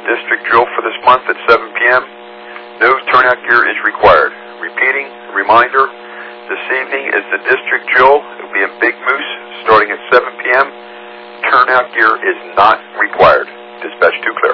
district drill for this month at 7 p.m. No turnout gear is required. Repeating, reminder, this evening is the district drill. It will be in Big Moose starting at 7 p.m. Turnout gear is not required. Dispatch 2 clear.